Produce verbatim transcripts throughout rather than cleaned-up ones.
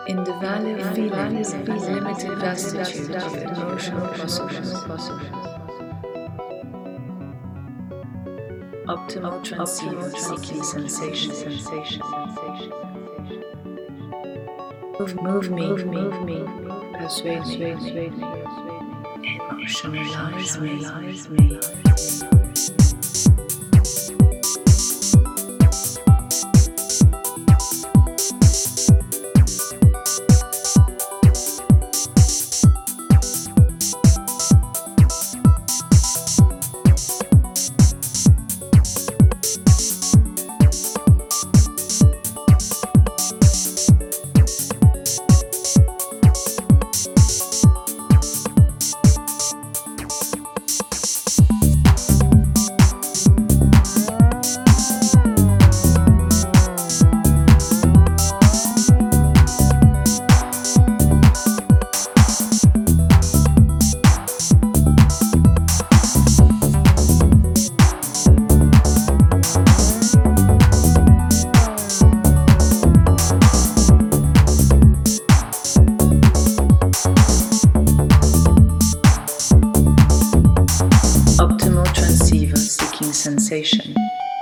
In the valley of feelings, the limited vastitude of emotional possibles. Optimal transceiver seeking sensation. Move, move me, move me, move me, persuade me, persuade me, emotionalize me. Sensation.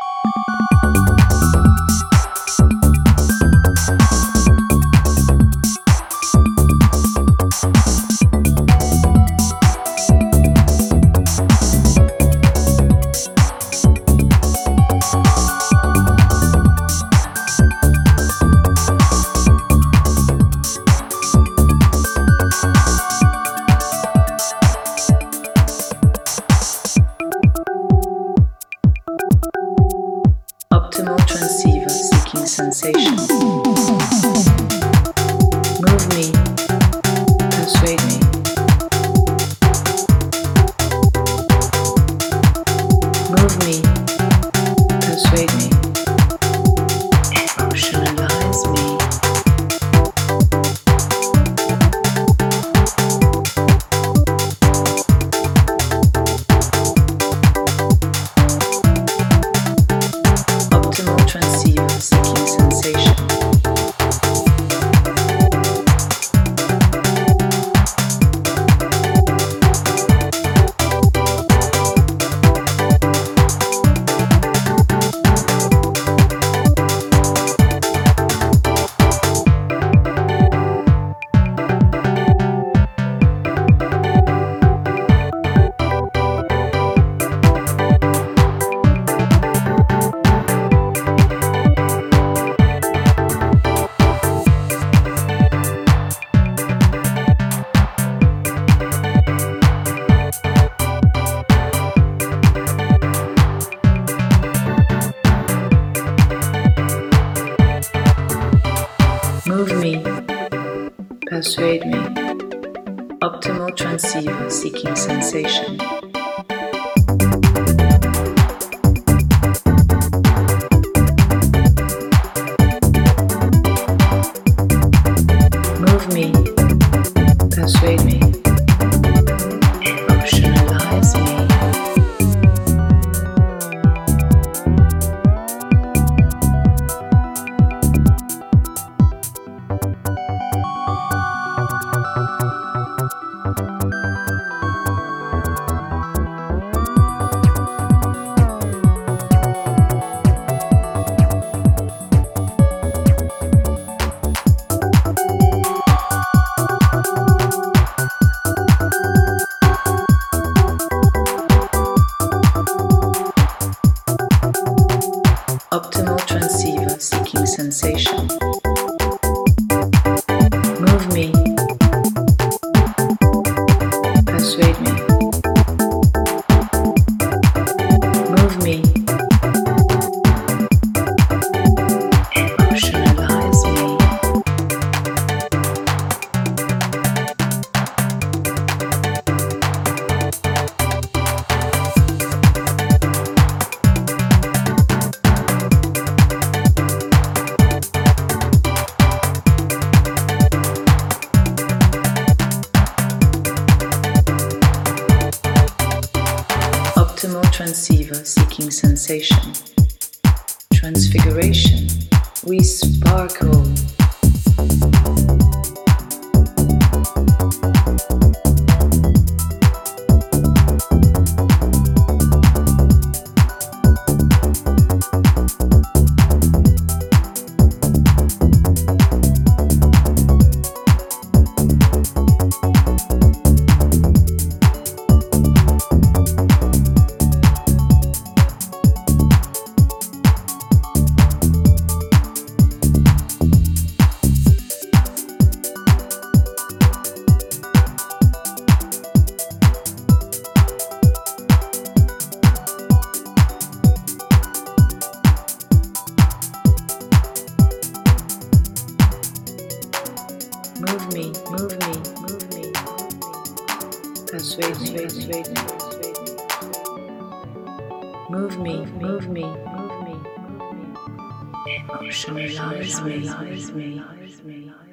Optimal transceiver seeking sensation. Move me, persuade me. Move me, persuade me. Emotionalize me. Transceiver seeking sensation. Move me, persuade me. Optimal transceiver seeking sensation. Move me, persuade me. Emotionalize me. Optimal transceiver seeking sensation. Move me, persuade me. Move me, emotionalize me. Optimal transceiver seeking sensation. Transfiguration. We sparkle. persuade me. Move me, move me, move me. Emotionalize me.